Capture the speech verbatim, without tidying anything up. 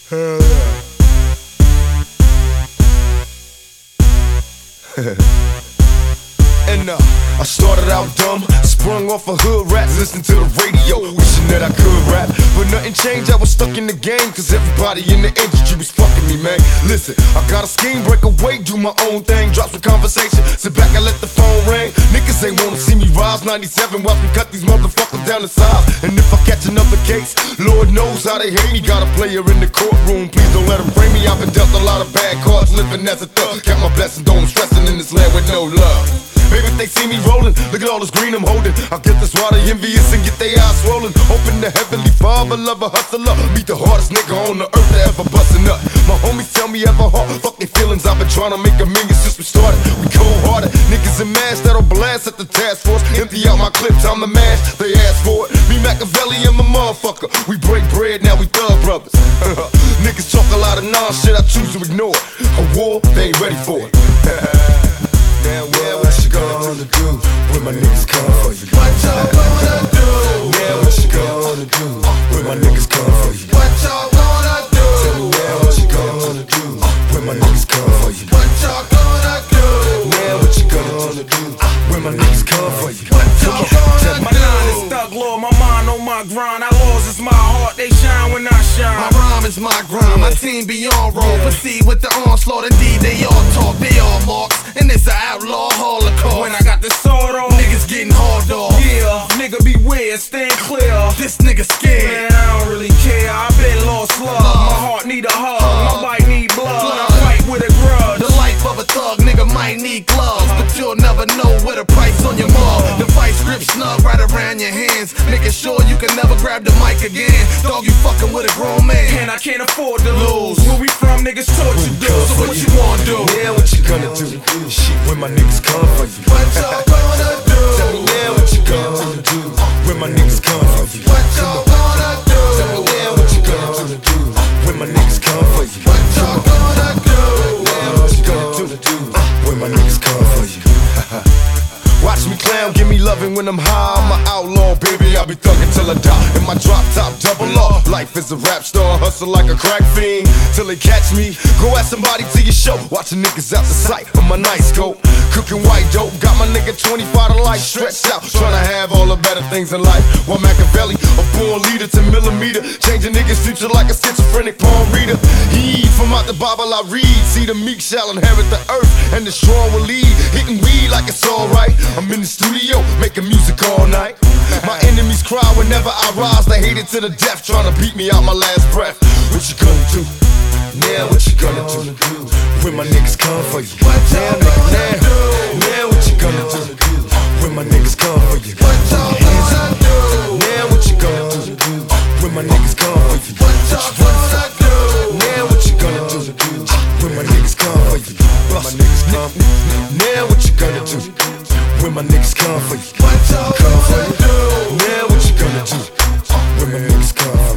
Hell yeah. And uh, I started out dumb, sprung off of hood raps, listening to the radio, wishing that I could rap. But nothing changed, I was stuck in the game, cause everybody in the industry was fucking me, man. Listen, I got a scheme, break away, do my own thing, drop some conversation, sit back and let the phone ring. Niggas ain't wanna see me rise, ninety-seven, watch me cut these motherfuckers down the sides. And if I catch another case, Lord knows how they hate me. Got a player in the courtroom, please don't let him frame me. I've been dealt a lot of bad cards, living as a thug. Count my blessings, don't I'm stressing in this land with no love. Maybe if they see me rolling, look at all this green I'm holding. I'll get this water envious and get their eyes swollen. Open the heavenly father, lover, hustler. Meet the hardest nigga on the earth that ever bustin' up. My homies tell me ever hard, fuck their feelings. I've been trying to make a million since we started. We cold hearted, niggas in masks that'll blast at the task force. Empty out my clips, I'm the mash, they ask for it. Me Machiavelli and my motherfucker, we break bread, now we thug brothers. Niggas talk a lot of non-shit, I choose to ignore it. A war, they ain't ready for it. Now yeah, what you gonna do when my niggas come for you? What y'all gonna do? Yeah, what you gonna do when my niggas come for you? What y'all gonna do? Tell me yeah, what you gonna do when my niggas come for you? What y'all gonna do? Yeah, what you gonna do when my niggas come for you? What y'all gonna do? My nine is thug law, my mind on my grind. Our laws is my heart, they shine when I shine. My rhyme is my grind, my team be on roll. Proceed with the onslaught, indeed they all talk, they all marks. And it's an outlaw holocaust. When I got the sword on, Niggas getting hard off. yeah, nigga beware, stand clear. This nigga scared. Man, I don't really care, I been lost love. My heart need a hug, my bite need blood. I fight with a grudge. The life of a thug, nigga might need gloves, but you'll never know where the price on your mug. The vice grip snug right around your hands, making sure you can never grab the mic again. Dog, you fucking with a grown man, And I can't afford to lose. Where we from, niggas torture do. so what you wanna do? Yeah, what you gonna do? Shit, when my niggas come for you? What y'all gonna do? Tell me yeah, what you gonna do when my niggas come for you? What y'all gonna do? Tell me yeah, what you gonna do when my niggas come for you? What y'all gonna do? Yeah, what you gonna do when my niggas come for you? Watch me clown, give me loving when I'm high. I'm an outlaw, baby, I'll be thuggin' till I die. In my drop top, double law. Life is a rap star, hustle like a crack fiend till they catch me. Go ask somebody to your show. Watching niggas out the sight on my night scope. Cooking white dope, got my nigga twenty-five to life stretched out. Tryna have all the better things in life. While Machiavelli, a born leader to millimeter. Changing niggas' future like a schizophrenic palm reader. He from out the Bible I read. See the meek shall inherit the earth, and the strong will lead. Hitting weed like it's alright. I'm in the studio, making music all night. My enemies cry whenever I rise. They hate it to the death, trying to beat me out my last breath. What you gonna do? Now what you gonna do when my niggas come for you? What y'all gonna do? Now what you gonna do when my niggas come for you? What y'all gonna do? Now what you gonna do when my niggas come for you? What y'all gonna do? Now what you gonna do when my niggas come for you? When my niggas come. Now what you gonna do when my niggas come for you? What y'all gonna do? Now what you gonna do when my niggas come for you?